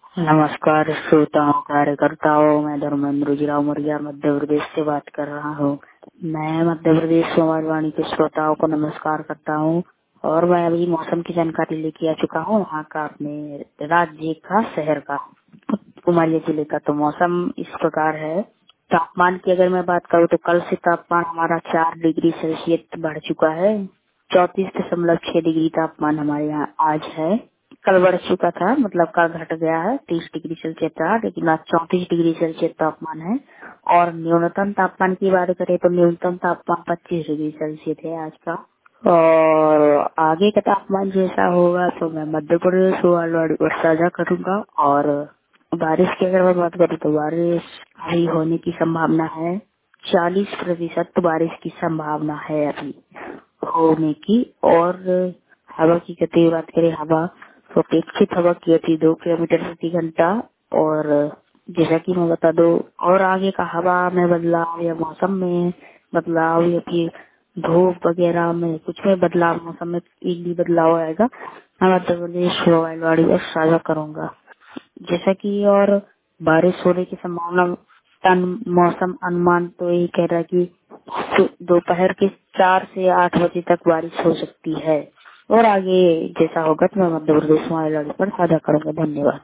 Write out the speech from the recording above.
नमस्कार श्रोताओं कार्यकर्ताओं, मैं धर्मेंद्र जीराव मुर्गिया मध्य प्रदेश से बात कर रहा हूँ। मैं मध्य प्रदेश समाजवाणी के श्रोताओं को नमस्कार करता हूँ और मैं अभी मौसम की जानकारी लेके आ चुका हूँ वहाँ का, अपने राज्य का, शहर का, उमरिया जिले का। तो मौसम इस प्रकार है। तापमान की अगर मैं बात करूँ तो कल से तापमान हमारा 4 डिग्री सेल्सियस बढ़ चुका है। 34.6 डिग्री तापमान हमारे यहाँ आज है। कल बढ़ चुका था, मतलब कल घट गया है, 30 डिग्री सेल्सियस था, लेकिन आज 34 डिग्री सेल्सियस तापमान है। और न्यूनतम तापमान की बात करें तो न्यूनतम तापमान 25 डिग्री सेल्सियस है आज का। और आगे का तापमान जैसा होगा तो मैं मध्य प्रदेश और साझा करूंगा। और बारिश की अगर मैं बात करूँ तो बारिश अभी होने की संभावना है, 40% बारिश की संभावना है अभी होने की। और हवा की गति की बात करें, हवा तो अपेक्षित हवा की गति 2 किलोमीटर प्रति घंटा। और जैसा कि मैं बता दूं, और आगे का हवा में बदलाव या मौसम में बदलाव या फिर धूप वगैरह में कुछ में बदलाव, मौसम में एक भी बदलाव आएगा, मैं मध्य प्रदेश मोबाइल पर साझा करूंगा। जैसा कि और बारिश होने की संभावना, मौसम अनुमान तो यही कह रहा है कि दोपहर के 4 से 8 बजे तक बारिश हो सकती है। और आगे जैसा होगा तो मैं मध्य प्रदेश मोबाइल पर साझा करूंगा। धन्यवाद।